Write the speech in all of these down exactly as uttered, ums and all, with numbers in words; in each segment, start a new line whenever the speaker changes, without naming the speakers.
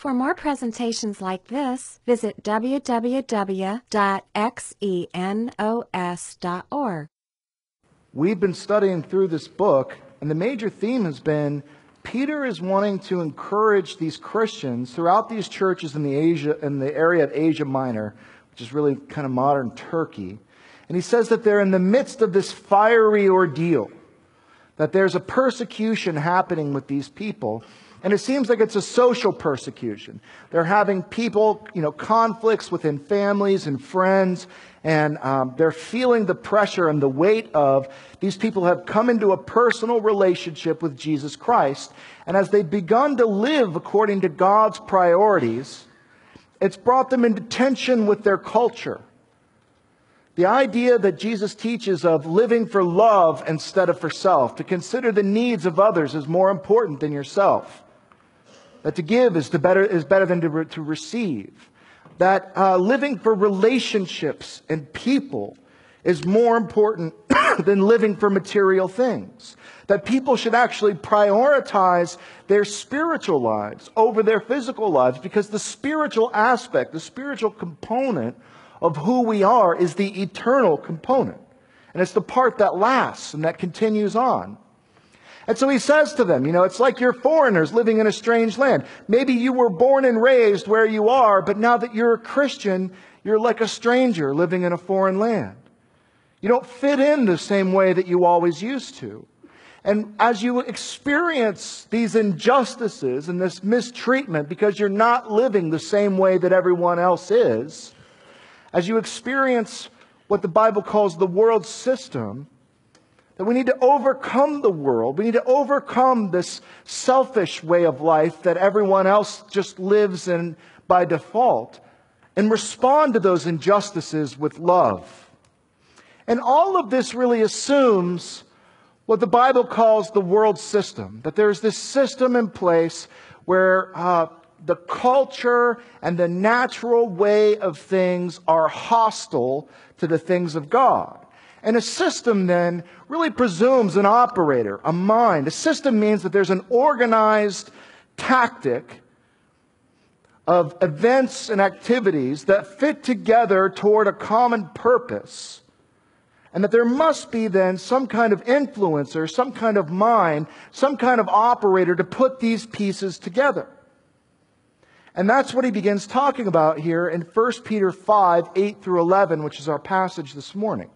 For more presentations like this, visit w w w dot xenos dot org.
We've been studying through this book, and the major theme has been Peter is wanting to encourage these Christians throughout these churches in the Asia, in the area of Asia Minor, which is really kind of modern Turkey. And he says that they're in the midst of this fiery ordeal, that there's a persecution happening with these people. And it seems like it's a social persecution. They're having people, you know, conflicts within families and friends, and um, they're feeling the pressure and the weight of these people have come into a personal relationship with Jesus Christ. And as they've begun to live according to God's priorities, it's brought them into tension with their culture. The idea that Jesus teaches of living for love instead of for self, to consider the needs of others as more important than yourself. That to give is, to better, is better than to, re, to receive. That uh, living for relationships and people is more important than living for material things. That people should actually prioritize their spiritual lives over their physical lives, because the spiritual aspect, the spiritual component of who we are is the eternal component. And it's the part that lasts and that continues on. And so he says to them, you know, it's like you're foreigners living in a strange land. Maybe you were born and raised where you are, but now that you're a Christian, you're like a stranger living in a foreign land. You don't fit in the same way that you always used to. And as you experience these injustices and this mistreatment because you're not living the same way that everyone else is, as you experience what the Bible calls the world system, that we need to overcome the world. We need to overcome this selfish way of life that everyone else just lives in by default, and respond to those injustices with love. And all of this really assumes what the Bible calls the world system, that there's this system in place where uh, the culture and the natural way of things are hostile to the things of God. And a system then really presumes an operator, a mind. A system means that there's an organized tactic of events and activities that fit together toward a common purpose. And that there must be then some kind of influencer, some kind of mind, some kind of operator to put these pieces together. And that's what he begins talking about here in First Peter five, eight through eleven, which is our passage this morning.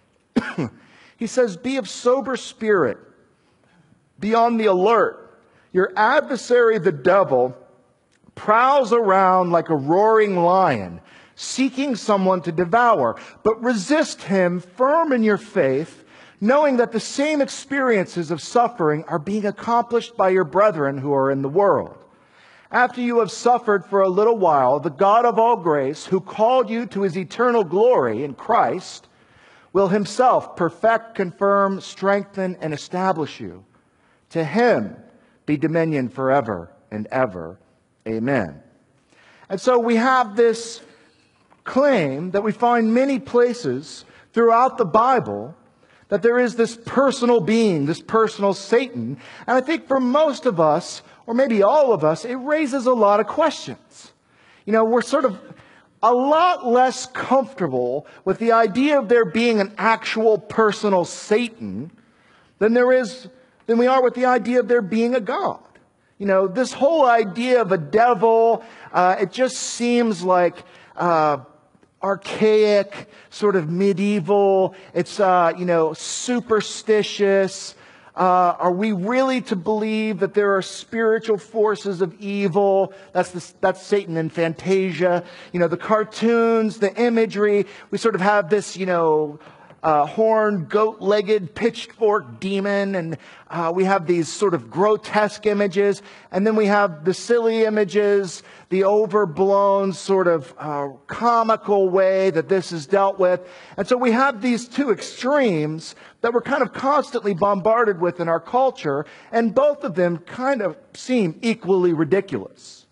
He says, be of sober spirit, be on the alert. Your adversary, the devil, prowls around like a roaring lion, seeking someone to devour. But resist him firm in your faith, knowing that the same experiences of suffering are being accomplished by your brethren who are in the world. After you have suffered for a little while, the God of all grace, who called you to his eternal glory in Christ, will himself perfect, confirm, strengthen, and establish you. To him be dominion forever and ever. Amen. And so we have this claim that we find many places throughout the Bible, that there is this personal being, this personal Satan. And I think for most of us, or maybe all of us, it raises a lot of questions. You know, we're sort of a lot less comfortable with the idea of there being an actual personal Satan than there is, than we are with the idea of there being a God. You know, this whole idea of a devil, uh, it just seems like uh, archaic, sort of medieval. It's, uh, you know, superstitious. Uh, are we really to believe that there are spiritual forces of evil? That's the, that's Satan and Fantasia. You know, the cartoons, the imagery. We sort of have this, you know, uh, horned, goat-legged, pitchfork demon, and uh, we have these sort of grotesque images, and then we have the silly images, the overblown sort of uh, comical way that this is dealt with. And so we have these two extremes that we're kind of constantly bombarded with in our culture, and both of them kind of seem equally ridiculous.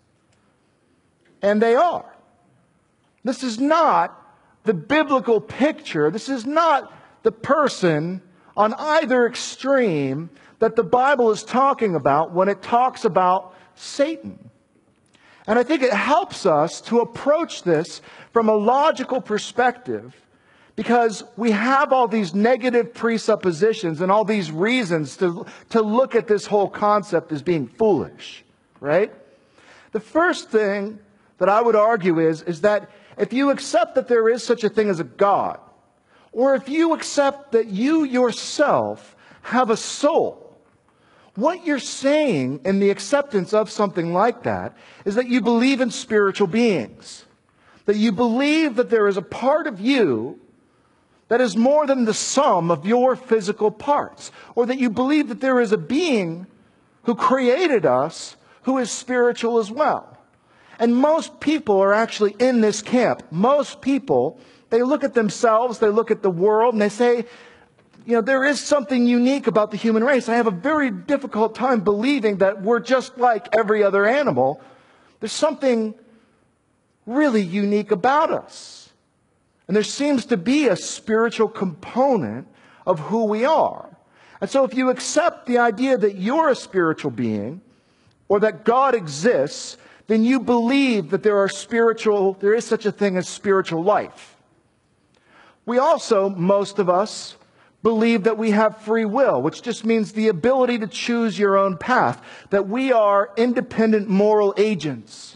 And they are. This is not the biblical picture. This is not the person on either extreme that the Bible is talking about when it talks about Satan. And I think it helps us to approach this from a logical perspective, because we have all these negative presuppositions and all these reasons to, to look at this whole concept as being foolish, right? The first thing that I would argue is, is that if you accept that there is such a thing as a God, or if you accept that you yourself have a soul, what you're saying in the acceptance of something like that is that you believe in spiritual beings. That you believe that there is a part of you that is more than the sum of your physical parts. Or that you believe that there is a being who created us who is spiritual as well. And most people are actually in this camp. Most people, they look at themselves, they look at the world, and they say, you know, there is something unique about the human race. I have a very difficult time believing that we're just like every other animal. There's something really unique about us. And there seems to be a spiritual component of who we are. And so if you accept the idea that you're a spiritual being, or that God exists, then you believe that there are spiritual, there is such a thing as spiritual life. We also, most of us, believe that we have free will, which just means the ability to choose your own path, that we are independent moral agents,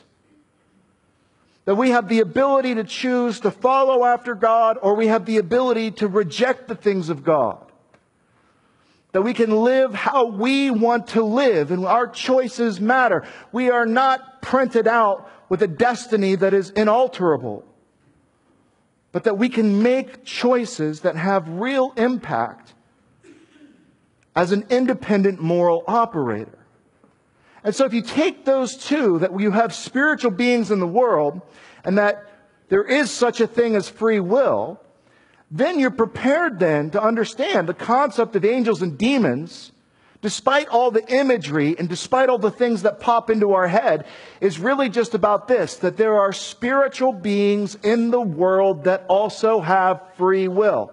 that we have the ability to choose to follow after God, or we have the ability to reject the things of God, that we can live how we want to live, and our choices matter. We are not printed out with a destiny that is inalterable, but that we can make choices that have real impact as an independent moral operator. And so if you take those two, that you have spiritual beings in the world, and that there is such a thing as free will, then you're prepared then to understand the concept of angels and demons, despite all the imagery and despite all the things that pop into our head, is really just about this, that there are spiritual beings in the world that also have free will.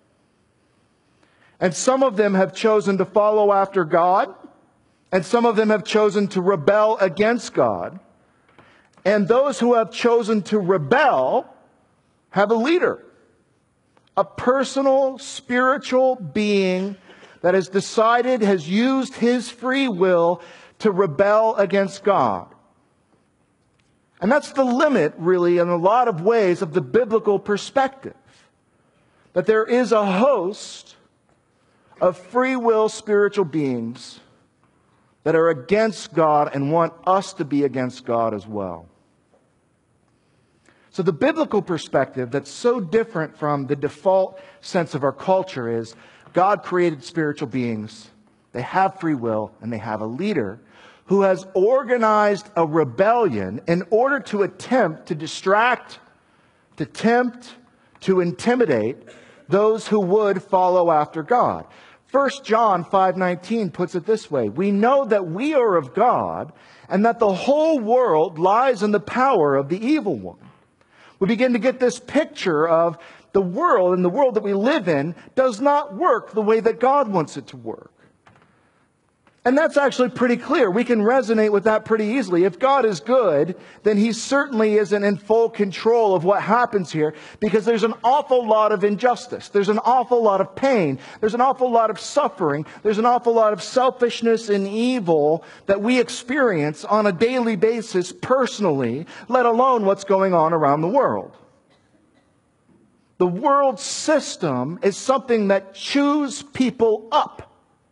And some of them have chosen to follow after God, and some of them have chosen to rebel against God. And those who have chosen to rebel have a leader, a personal, spiritual being that has decided, has used his free will to rebel against God. And that's the limit, really, in a lot of ways, of the biblical perspective. That there is a host of free will spiritual beings that are against God and want us to be against God as well. So the biblical perspective that's so different from the default sense of our culture is God created spiritual beings, they have free will, and they have a leader who has organized a rebellion in order to attempt to distract, to tempt, to intimidate those who would follow after God. First John five nineteen puts it this way: we know that we are of God, and that the whole world lies in the power of the evil one. We begin to get this picture of the world, and the world that we live in does not work the way that God wants it to work. And that's actually pretty clear. We can resonate with that pretty easily. If God is good, then He certainly isn't in full control of what happens here, because there's an awful lot of injustice. There's an awful lot of pain. There's an awful lot of suffering. There's an awful lot of selfishness and evil that we experience on a daily basis personally, let alone what's going on around the world. The world system is something that chews people up.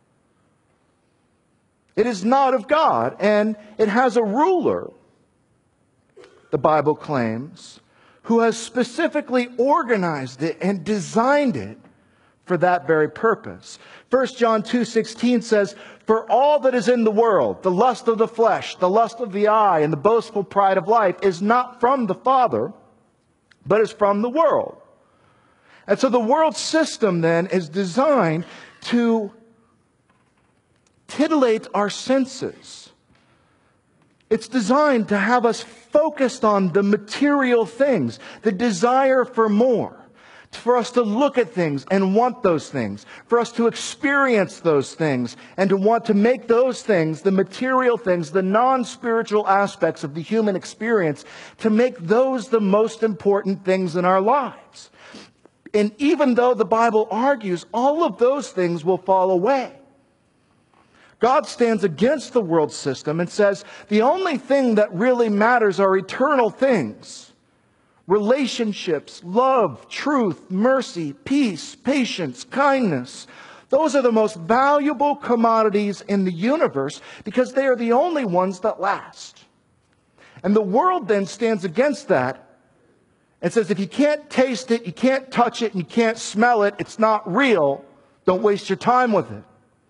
It is not of God, and it has a ruler, the Bible claims, who has specifically organized it and designed it for that very purpose. First John two sixteen says, "For all that is in the world, the lust of the flesh, the lust of the eye, and the boastful pride of life, is not from the Father, but is from the world." And so the world system then is designed to titillate our senses. It's designed to have us focused on the material things, the desire for more, for us to look at things and want those things, for us to experience those things, and to want to make those things, the material things, the non-spiritual aspects of the human experience, to make those the most important things in our lives. And even though the Bible argues all of those things will fall away, God stands against the world system and says the only thing that really matters are eternal things. Relationships, love, truth, mercy, peace, patience, kindness. Those are the most valuable commodities in the universe because they are the only ones that last. And the world then stands against that and says if you can't taste it, you can't touch it, and you can't smell it, it's not real. Don't waste your time with it.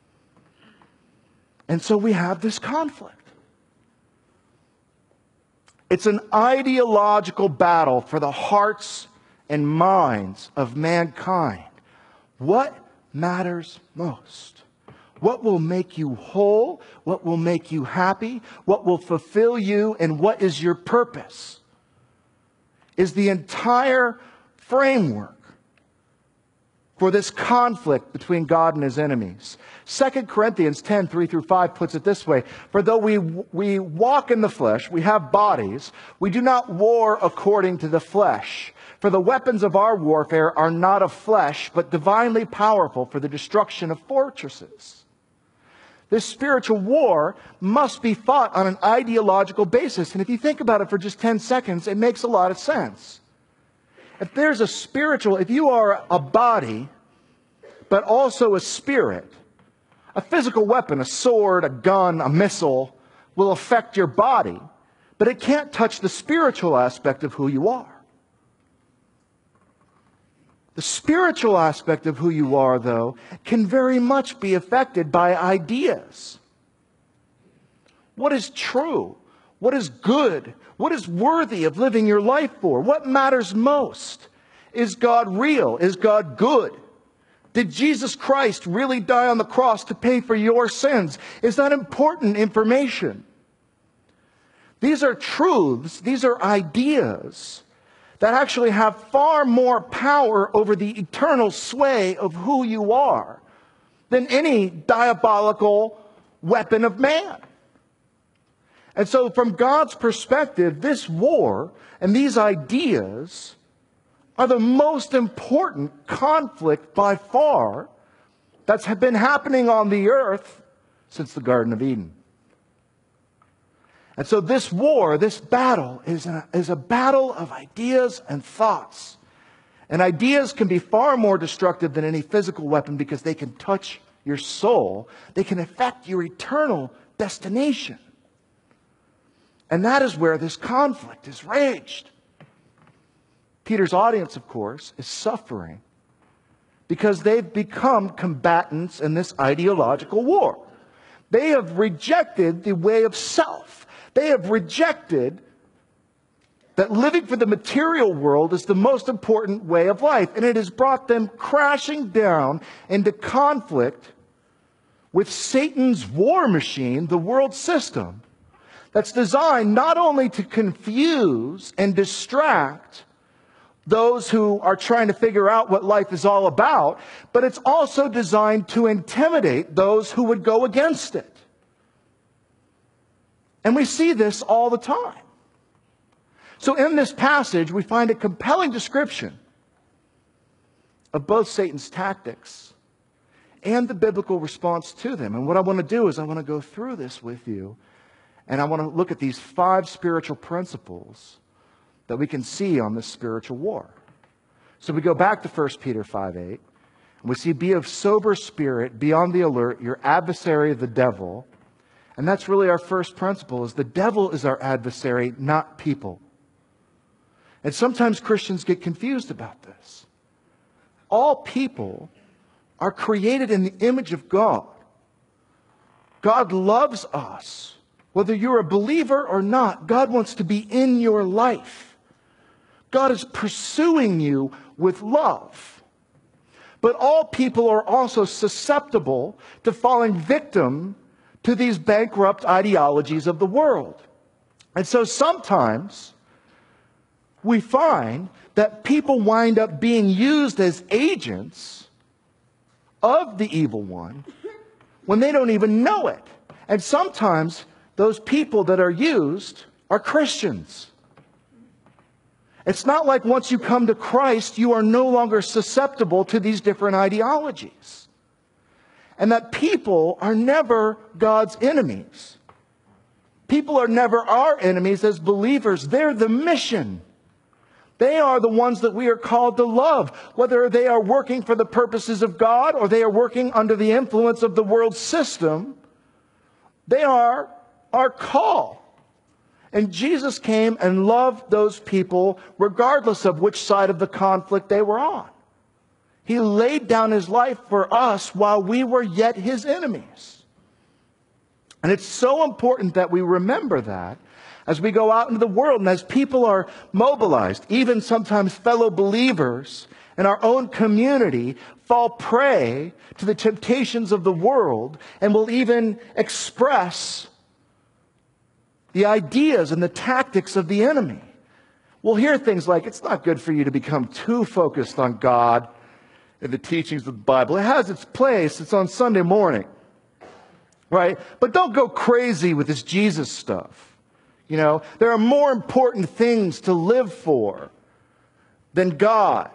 And so we have this conflict. It's an ideological battle for the hearts and minds of mankind. What matters most? What will make you whole? What will make you happy? What will fulfill you? And what is your purpose? Is the entire framework for this conflict between God and his enemies. Second Corinthians ten, three through five puts it this way. For though we, we walk in the flesh, we have bodies, we do not war according to the flesh. For the weapons of our warfare are not of flesh, but divinely powerful for the destruction of fortresses. This spiritual war must be fought on an ideological basis. And if you think about it for just ten seconds, it makes a lot of sense. If there's a spiritual, if you are a body, but also a spirit, a physical weapon, a sword, a gun, a missile, will affect your body, but it can't touch the spiritual aspect of who you are. The spiritual aspect of who you are, though, can very much be affected by ideas. What is true? What is good? What is worthy of living your life for? What matters most? Is God real? Is God good? Did Jesus Christ really die on the cross to pay for your sins? Is that important information? These are truths, these are ideas that actually have far more power over the eternal sway of who you are than any diabolical weapon of man. And so from God's perspective, this war and these ideas are the most important conflict by far that's been happening on the earth since the Garden of Eden. And so this war, this battle, is a, is a battle of ideas and thoughts. And ideas can be far more destructive than any physical weapon because they can touch your soul. They can affect your eternal destination. And that is where this conflict is raged. Peter's audience, of course, is suffering because they've become combatants in this ideological war. They have rejected the way of self. They have rejected that living for the material world is the most important way of life. And it has brought them crashing down into conflict with Satan's war machine, the world system, that's designed not only to confuse and distract those who are trying to figure out what life is all about, but it's also designed to intimidate those who would go against it. And we see this all the time. So in this passage, we find a compelling description of both Satan's tactics and the biblical response to them. And what I want to do is I want to go through this with you, and I want to look at these five spiritual principles that we can see on this spiritual war. So we go back to First Peter five eight, and we see, be of sober spirit, be on the alert, your adversary, the devil. And that's really our first principle, is the devil is our adversary, not people. And sometimes Christians get confused about this. All people are created in the image of God. God loves us. Whether you're a believer or not, God wants to be in your life. God is pursuing you with love. But all people are also susceptible to falling victim to these bankrupt ideologies of the world. And so sometimes we find that people wind up being used as agents of the evil one when they don't even know it. And sometimes those people that are used are Christians. It's not like once you come to Christ, you are no longer susceptible to these different ideologies. And that people are never God's enemies. People are never our enemies as believers. They're the mission. They are the ones that we are called to love, whether they are working for the purposes of God or they are working under the influence of the world system. They are our call. And Jesus came and loved those people regardless of which side of the conflict they were on. He laid down his life for us while we were yet his enemies. And it's so important that we remember that as we go out into the world and as people are mobilized, even sometimes fellow believers in our own community fall prey to the temptations of the world and will even express the ideas and the tactics of the enemy. We'll hear things like, it's not good for you to become too focused on God and the teachings of the Bible. It has its place. It's on Sunday morning. Right? But don't go crazy with this Jesus stuff. You know, there are more important things to live for than God.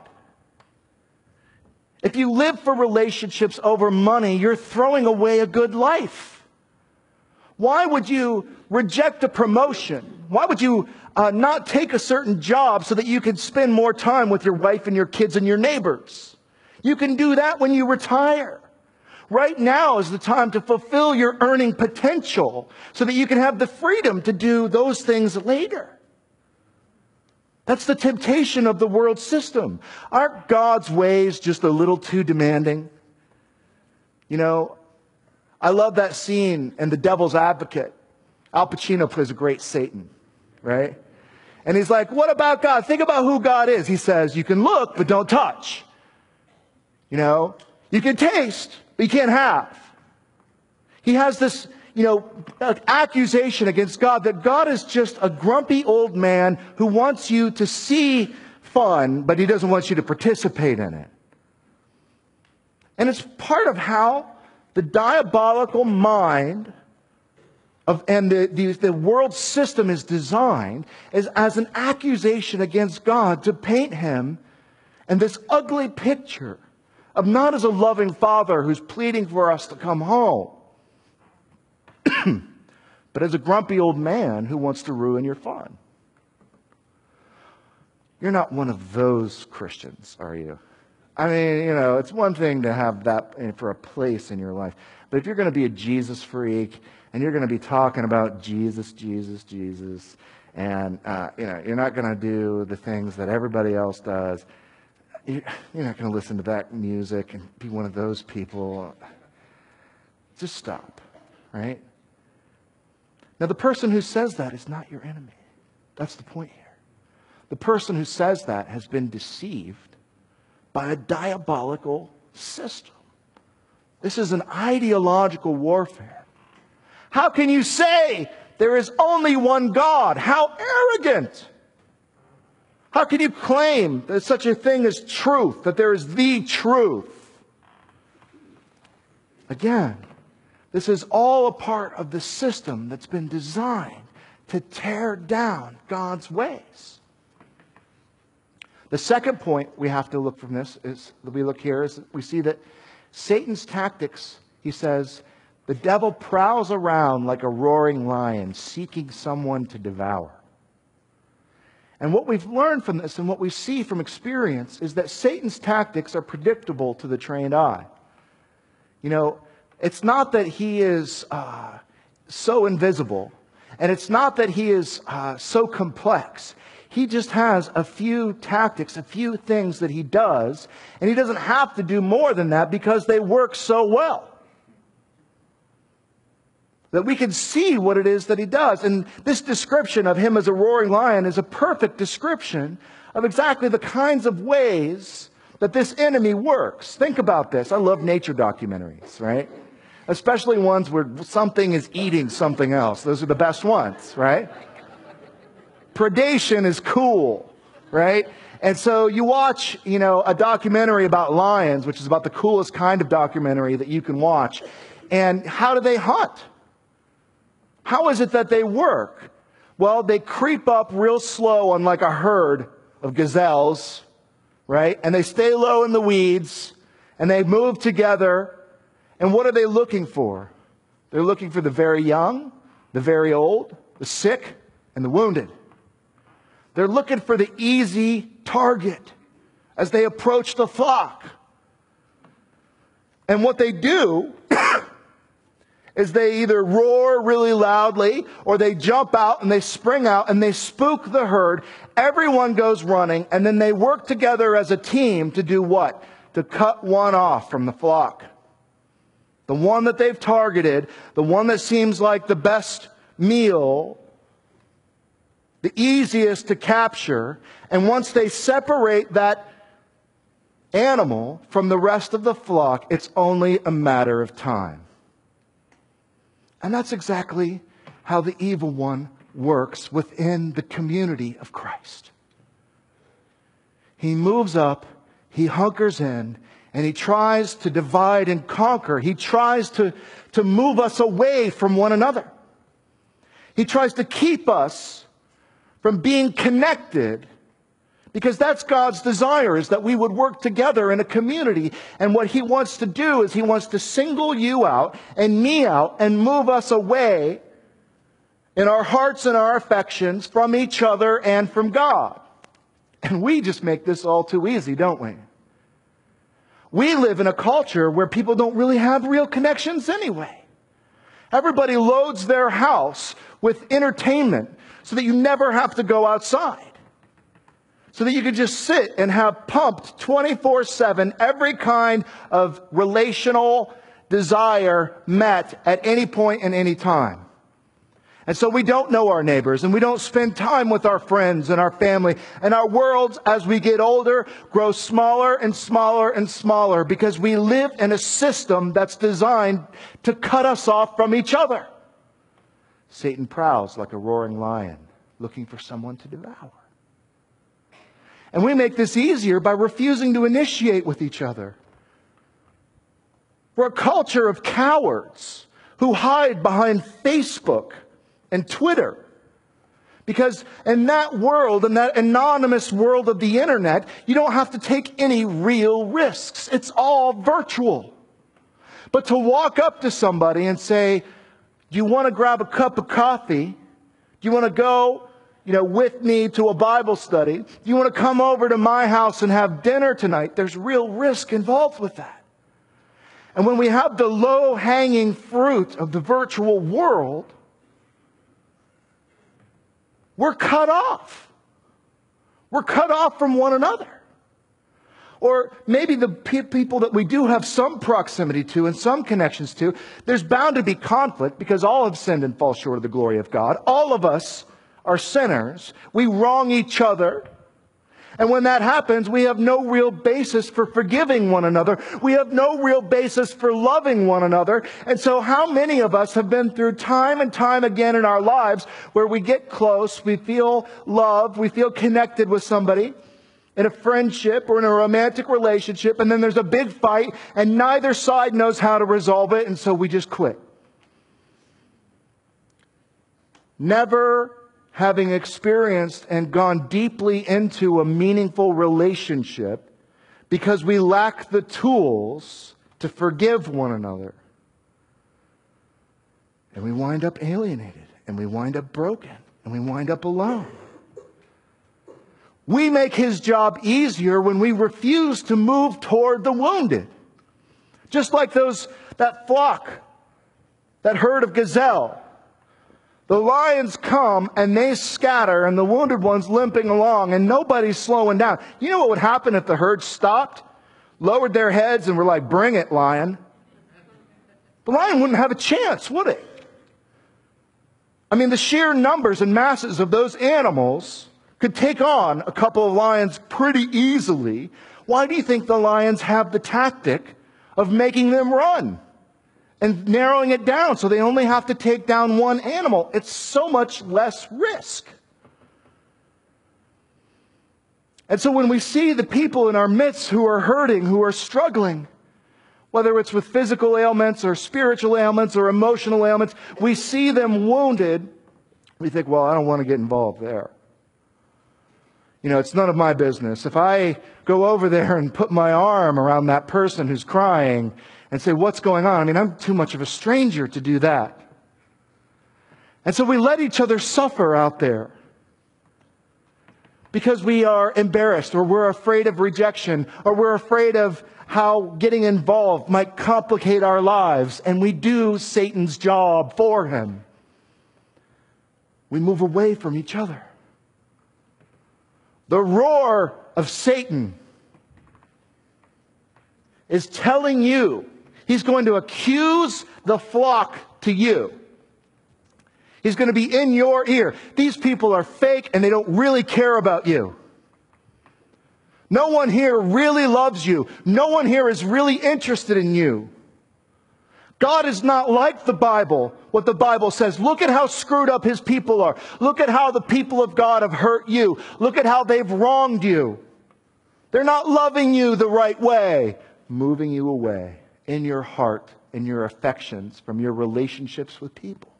If you live for relationships over money, you're throwing away a good life. Why would you reject a promotion? Why would you uh, not take a certain job so that you could spend more time with your wife and your kids and your neighbors? You can do that when you retire. Right now is the time to fulfill your earning potential so that you can have the freedom to do those things later. That's the temptation of the world system. Aren't God's ways just a little too demanding? You know, I love that scene in The Devil's Advocate. Al Pacino plays a great Satan, right? And he's like, what about God? Think about who God is. He says, you can look, but don't touch. You know, you can taste, but you can't have. He has this, you know, accusation against God that God is just a grumpy old man who wants you to see fun, but he doesn't want you to participate in it. And it's part of how the diabolical mind of, and the, the, the world system is designed is as an accusation against God to paint him in this ugly picture of not as a loving father who's pleading for us to come home, but as a grumpy old man who wants to ruin your fun. You're not one of those Christians, are you? I mean, you know, it's one thing to have that for a place in your life. But if you're going to be a Jesus freak and you're going to be talking about Jesus, Jesus, Jesus, and, uh, you know, you're not going to do the things that everybody else does, you're not going to listen to that music and be one of those people. Just stop, right? Now, the person who says that is not your enemy. That's the point here. The person who says that has been deceived by a diabolical system. This is an ideological warfare. How can you say there is only one God? How arrogant! How can you claim that such a thing as truth, that there is the truth? Again, this is all a part of the system that's been designed to tear down God's ways. The second point we have to look from this is that we look here is that we see that Satan's tactics, he says, the devil prowls around like a roaring lion seeking someone to devour. And what we've learned from this and what we see from experience is that Satan's tactics are predictable to the trained eye. You know, it's not that he is uh, so invisible, and it's not that he is uh, so complex. He just has a few tactics, a few things that he does, and he doesn't have to do more than that because they work so well. That we can see what it is that he does. And this description of him as a roaring lion is a perfect description of exactly the kinds of ways that this enemy works. Think about this. I love nature documentaries, right? Especially ones where something is eating something else. Those are the best ones, right? Predation is cool, right? And so you watch, you know, a documentary about lions, which is about the coolest kind of documentary that you can watch. And how do they hunt? How is it that they work? Well, they creep up real slow on like a herd of gazelles, right? And they stay low in the weeds, and they move together. And what are they looking for? They're looking for the very young, the very old, the sick, and the wounded. They're looking for the easy target as they approach the flock. And what they do is they either roar really loudly or they jump out and they spring out and they spook the herd. Everyone goes running, and then they work together as a team to do what? To cut one off from the flock. The one that they've targeted, the one that seems like the best meal, the easiest to capture. And once they separate that animal from the rest of the flock, it's only a matter of time. And that's exactly how the evil one works within the community of Christ. He moves up, he hunkers in, and he tries to divide and conquer. He tries to, to move us away from one another. He tries to keep us from being connected, because that's God's desire, is that we would work together in a community. And what he wants to do is he wants to single you out and me out and move us away in our hearts and our affections from each other and from God. And we just make this all too easy, don't we? We live in a culture where people don't really have real connections anyway. Everybody loads their house with entertainment so that you never have to go outside. So that you can just sit and have pumped twenty-four seven every kind of relational desire met at any point and any time. And so we don't know our neighbors, and we don't spend time with our friends and our family. And our worlds, as we get older, grow smaller and smaller and smaller, because we live in a system that's designed to cut us off from each other. Satan prowls like a roaring lion, looking for someone to devour. And we make this easier by refusing to initiate with each other. We're a culture of cowards who hide behind Facebook and Twitter. Because in that world, in that anonymous world of the internet, you don't have to take any real risks. It's all virtual. But to walk up to somebody and say, do you want to grab a cup of coffee? Do you want to go, you know, with me to a Bible study? Do you want to come over to my house and have dinner tonight? There's real risk involved with that. And when we have the low-hanging fruit of the virtual world, we're cut off. We're cut off from one another. Or maybe the pe- people that we do have some proximity to and some connections to, there's bound to be conflict, because all have sinned and fall short of the glory of God. All of us are sinners. We wrong each other. And when that happens, we have no real basis for forgiving one another. We have no real basis for loving one another. And so how many of us have been through time and time again in our lives where we get close, we feel loved, we feel connected with somebody in a friendship or in a romantic relationship, and then there's a big fight and neither side knows how to resolve it, and so we just quit. Never having experienced and gone deeply into a meaningful relationship because we lack the tools to forgive one another. And we wind up alienated, and we wind up broken, and we wind up alone. We make his job easier when we refuse to move toward the wounded. Just like those, that flock, that herd of gazelle. The lions come and they scatter, and the wounded one's limping along, and nobody's slowing down. You know what would happen if the herd stopped, lowered their heads, and were like, bring it, lion? The lion wouldn't have a chance, would it? I mean, the sheer numbers and masses of those animals could take on a couple of lions pretty easily. Why do you think the lions have the tactic of making them run and narrowing it down so they only have to take down one animal? It's so much less risk. And so when we see the people in our midst who are hurting, who are struggling, whether it's with physical ailments or spiritual ailments or emotional ailments, we see them wounded, we think, well, I don't want to get involved there. You know, it's none of my business. If I go over there and put my arm around that person who's crying and say, what's going on? I mean, I'm too much of a stranger to do that. And so we let each other suffer out there because we are embarrassed, or we're afraid of rejection, or we're afraid of how getting involved might complicate our lives, and we do Satan's job for him. We move away from each other. The roar of Satan is telling you, he's going to accuse the flock to you. He's going to be in your ear. These people are fake and they don't really care about you. No one here really loves you. No one here is really interested in you. God is not like the Bible, what the Bible says. Look at how screwed up his people are. Look at how the people of God have hurt you. Look at how they've wronged you. They're not loving you the right way, moving you away in your heart, in your affections, from your relationships with people.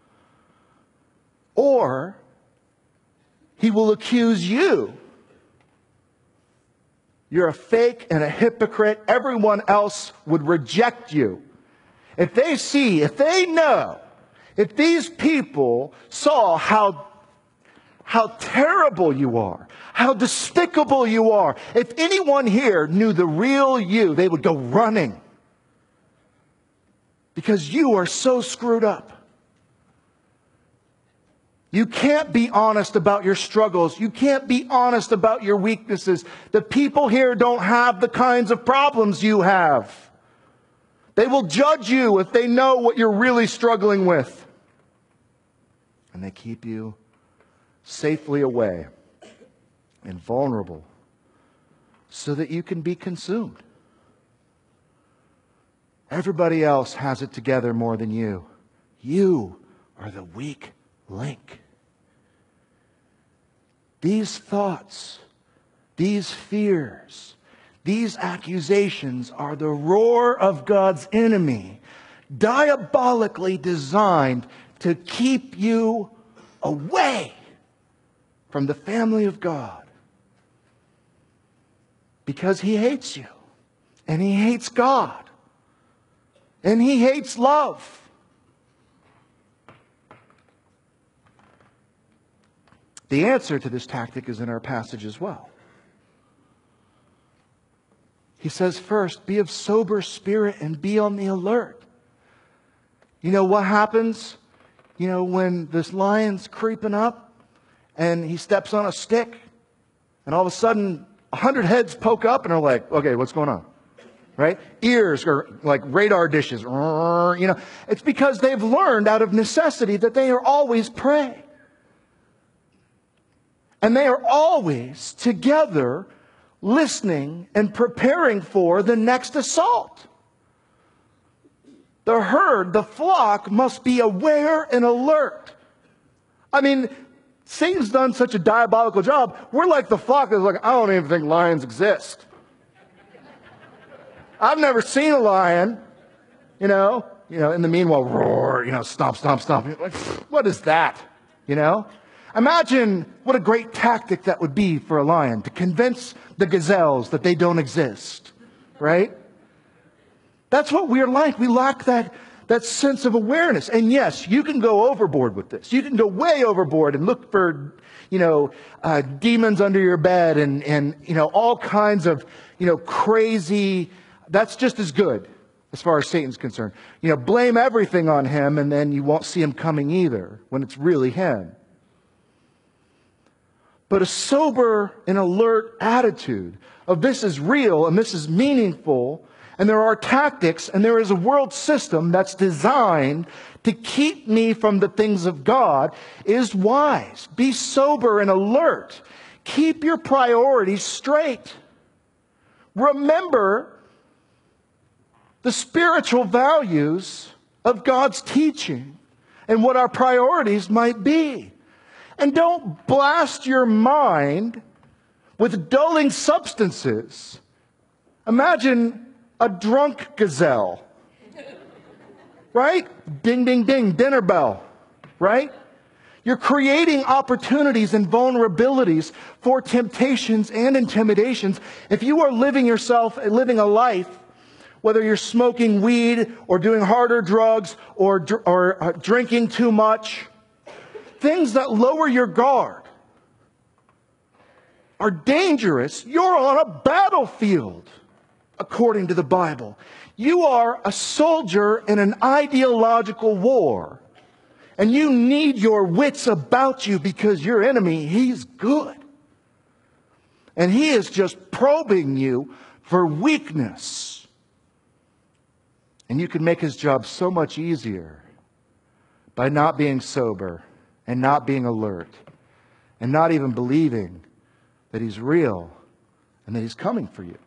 Or he will accuse you. You're a fake and a hypocrite. Everyone else would reject you. If they see, if they know, if these people saw how, how terrible you are, how despicable you are, if anyone here knew the real you, they would go running. Because you are so screwed up. You can't be honest about your struggles. You can't be honest about your weaknesses. The people here don't have the kinds of problems you have. They will judge you if they know what you're really struggling with. And they keep you safely away and vulnerable so that you can be consumed. Everybody else has it together more than you. You are the weak link. These thoughts, these fears, these accusations are the roar of God's enemy, diabolically designed to keep you away from the family of God. Because he hates you, and he hates God, and he hates love. The answer to this tactic is in our passage as well. He says, first, be of sober spirit and be on the alert. You know what happens, you know, when this lion's creeping up and he steps on a stick and all of a sudden a hundred heads poke up and are like, okay, what's going on? Right? Ears are like radar dishes. You know, it's because they've learned out of necessity that they are always prey. And they are always together listening and preparing for the next assault. The herd, the flock, must be aware and alert. I mean, Satan's done such a diabolical job. We're like the flock that's like, I don't even think lions exist. I've never seen a lion, you know. You know, in the meanwhile, roar, you know, stomp, stomp, stomp. Like, what is that? You know? Imagine what a great tactic that would be for a lion to convince the gazelles that they don't exist, right? That's what we're like. We lack that, that sense of awareness. And yes, you can go overboard with this. You can go way overboard and look for, you know, uh, demons under your bed and, and, you know, all kinds of, you know, crazy. That's just as good as far as Satan's concerned. You know, blame everything on him and then you won't see him coming either when it's really him. But a sober and alert attitude of this is real and this is meaningful and there are tactics and there is a world system that's designed to keep me from the things of God is wise. Be sober and alert. Keep your priorities straight. Remember the spiritual values of God's teaching and what our priorities might be. And don't blast your mind with dulling substances. Imagine a drunk gazelle, right? Ding, ding, ding, dinner bell, right? You're creating opportunities and vulnerabilities for temptations and intimidations. If you are living yourself, living a life, whether you're smoking weed or doing harder drugs or, or uh, drinking too much, things that lower your guard are dangerous. You're on a battlefield, according to the Bible. You are a soldier in an ideological war. And you need your wits about you because your enemy, he's good. And he is just probing you for weakness. And you can make his job so much easier by not being sober and not being alert and not even believing that he's real and that he's coming for you.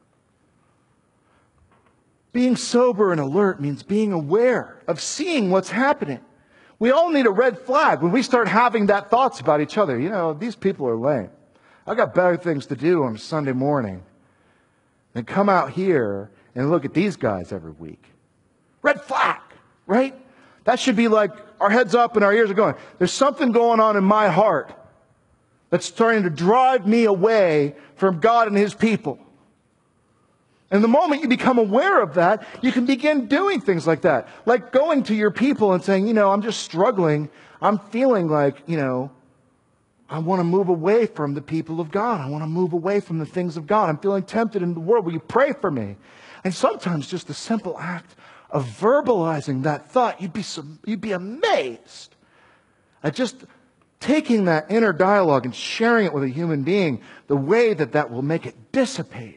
Being sober and alert means being aware of seeing what's happening. We all need a red flag when we start having that thoughts about each other. You know, these people are lame. I've got better things to do on a Sunday morning than come out here and look at these guys every week. Red flag, right? That should be like our heads up and our ears are going. There's something going on in my heart that's starting to drive me away from God and His people. And the moment you become aware of that, you can begin doing things like that. Like going to your people and saying, you know, I'm just struggling. I'm feeling like, you know, I want to move away from the people of God. I want to move away from the things of God. I'm feeling tempted in the world. Will you pray for me? And sometimes just the simple act of verbalizing that thought, you'd be, you'd be amazed at just taking that inner dialogue and sharing it with a human being, the way that that will make it dissipate.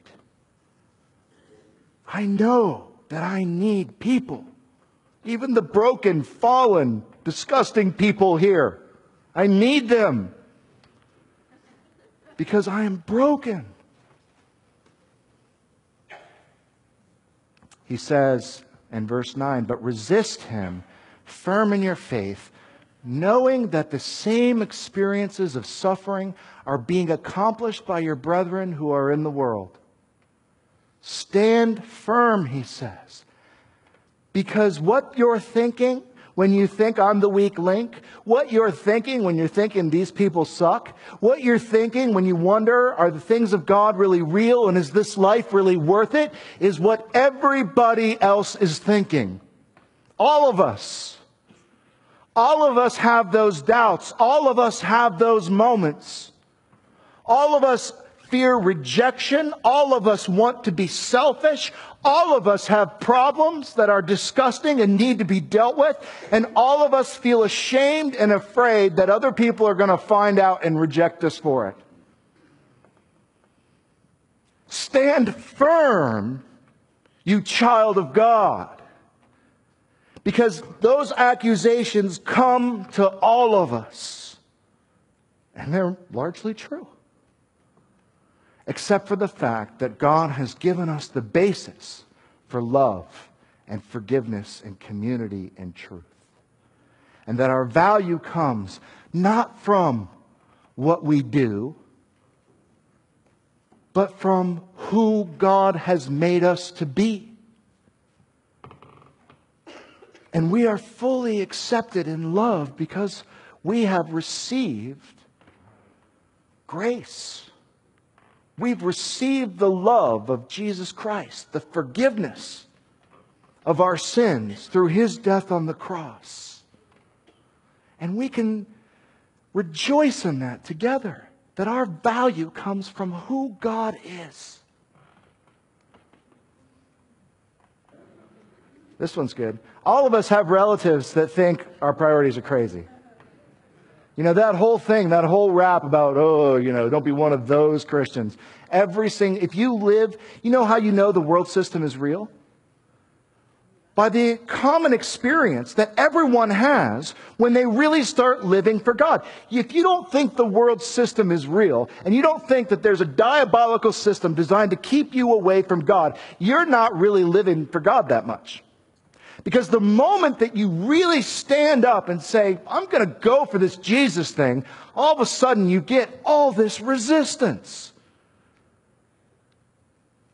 I know that I need people, even the broken, fallen, disgusting people here. I need them because I am broken. He says in verse nine, but resist him, firm in your faith, knowing that the same experiences of suffering are being accomplished by your brethren who are in the world. Stand firm, he says. Because what you're thinking when you think I'm the weak link, what you're thinking when you're thinking these people suck, what you're thinking when you wonder, are the things of God really real and is this life really worth it, is what everybody else is thinking. All of us. All of us have those doubts. All of us have those moments. All of us fear rejection. All of us want to be selfish. All of us have problems that are disgusting and need to be dealt with. And all of us feel ashamed and afraid that other people are going to find out and reject us for it. Stand firm, you child of God. Because those accusations come to all of us. And they're largely true. Except for the fact that God has given us the basis for love and forgiveness and community and truth. And that our value comes not from what we do, but from who God has made us to be. And we are fully accepted in love because we have received grace. We've received the love of Jesus Christ, the forgiveness of our sins through His death on the cross. And we can rejoice in that together, that our value comes from who God is. This one's good. All of us have relatives that think our priorities are crazy. You know, that whole thing, that whole rap about, oh, you know, don't be one of those Christians. Every single, if you live, you know how you know the world system is real? By the common experience that everyone has when they really start living for God. If you don't think the world system is real, and you don't think that there's a diabolical system designed to keep you away from God, you're not really living for God that much. Because the moment that you really stand up and say, I'm going to go for this Jesus thing, all of a sudden you get all this resistance.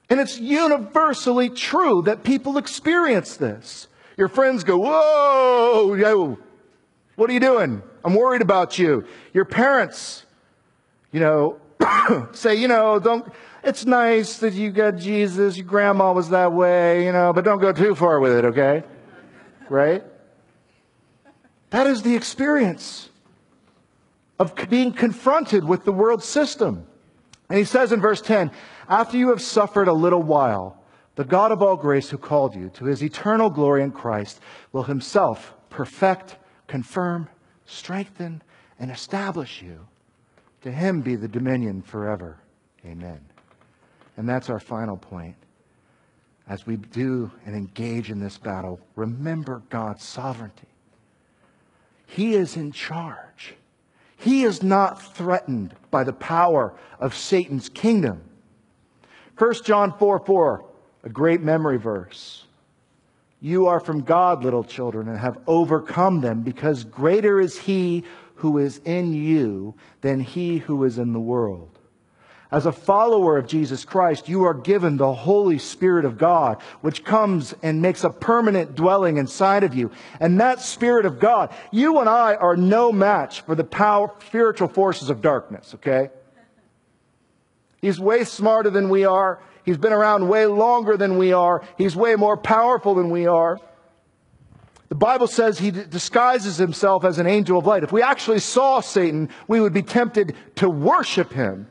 And it's universally true that people experience this. Your friends go, whoa, yo, what are you doing? I'm worried about you. Your parents, you know, say, you know, don't, it's nice that you got Jesus, your grandma was that way, you know, but don't go too far with it, okay? Right? That is the experience of being confronted with the world system. And he says in verse ten, after you have suffered a little while, the God of all grace who called you to his eternal glory in Christ will himself perfect, confirm, strengthen, and establish you. To him be the dominion forever. Amen. And that's our final point. As we do and engage in this battle, remember God's sovereignty. He is in charge. He is not threatened by the power of Satan's kingdom. First John four four, a great memory verse. You are from God, little children, and have overcome them, because greater is he who is in you than he who is in the world. As a follower of Jesus Christ, you are given the Holy Spirit of God, which comes and makes a permanent dwelling inside of you. And that Spirit of God, you and I are no match for the power, spiritual forces of darkness, okay? He's way smarter than we are. He's been around way longer than we are. He's way more powerful than we are. The Bible says he disguises himself as an angel of light. If we actually saw Satan, we would be tempted to worship him.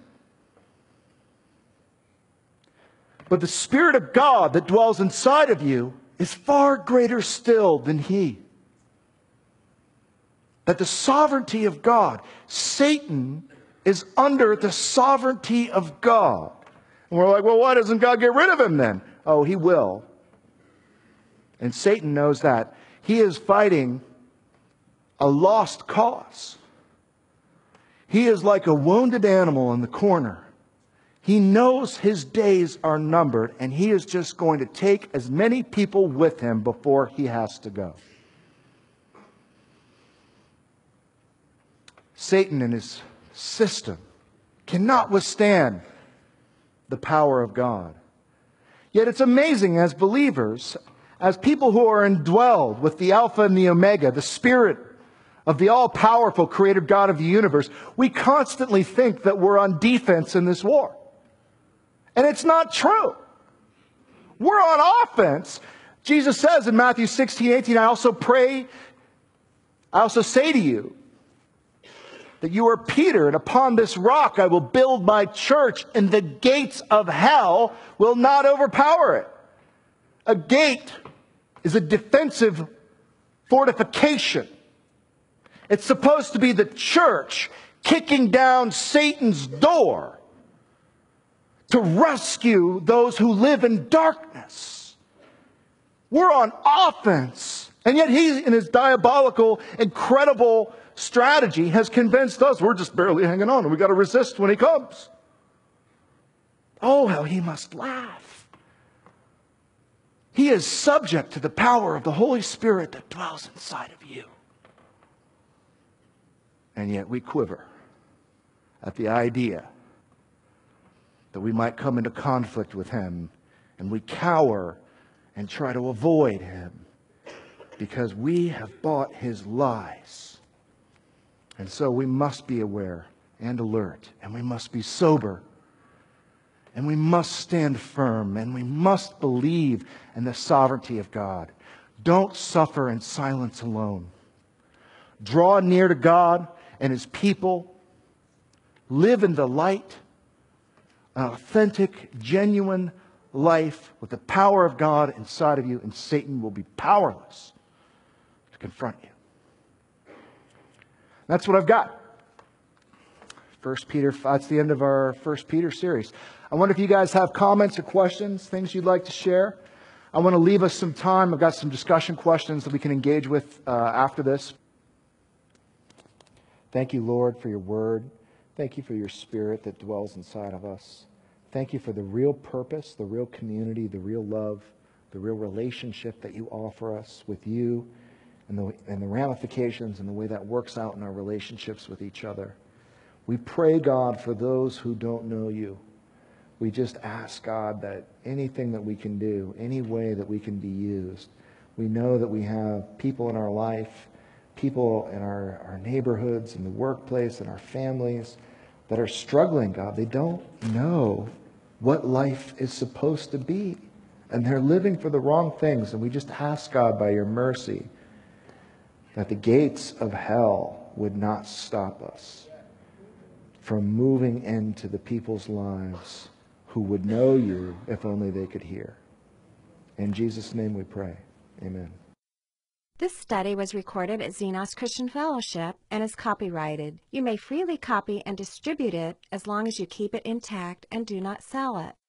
But the Spirit of God that dwells inside of you is far greater still than he. That the sovereignty of God, Satan is under the sovereignty of God. And we're like, well, why doesn't God get rid of him then? Oh, he will. And Satan knows that. He is fighting a lost cause. He is like a wounded animal in the corner. He knows his days are numbered, and he is just going to take as many people with him before he has to go. Satan and his system cannot withstand the power of God. Yet it's amazing as believers, as people who are indwelled with the Alpha and the Omega, the Spirit of the all-powerful creator God of the universe, we constantly think that we're on defense in this war. And it's not true. We're on offense. Jesus says in Matthew sixteen eighteen, I also pray, I also say to you, that you are Peter, and upon this rock I will build my church, and the gates of hell will not overpower it. A gate is a defensive fortification. It's supposed to be the church kicking down Satan's door to rescue those who live in darkness. We're on offense. And yet he, in his diabolical, incredible strategy, has convinced us we're just barely hanging on and we've got to resist when he comes. Oh, how he must laugh. He is subject to the power of the Holy Spirit that dwells inside of you. And yet we quiver at the idea that we might come into conflict with him, and we cower and try to avoid him because we have bought his lies. And so we must be aware and alert, and we must be sober, and we must stand firm, and we must believe in the sovereignty of God. Don't suffer in silence alone. Draw near to God and his people. Live in the light. An authentic, genuine life with the power of God inside of you, and Satan will be powerless to confront you. That's what I've got. First Peter, that's the end of our First Peter series. I wonder if you guys have comments or questions, things you'd like to share. I want to leave us some time. I've got some discussion questions that we can engage with uh, after this. Thank you, Lord, for your word. Thank you for your Spirit that dwells inside of us. Thank you for the real purpose, the real community, the real love, the real relationship that you offer us with you, and the, and the ramifications and the way that works out in our relationships with each other. We pray, God, for those who don't know you. we just ask God that anything that we can do, any way that we can be used, we know that we have people in our life, people in our, our neighborhoods, in the workplace, in our families that are struggling, God. They don't know what life is supposed to be. And they're living for the wrong things. And we just ask God by your mercy that the gates of hell would not stop us from moving into the people's lives who would know you if only they could hear. In Jesus' name we pray. Amen.
This study was recorded at Xenos Christian Fellowship and is copyrighted. You may freely copy and distribute it as long as you keep it intact and do not sell it.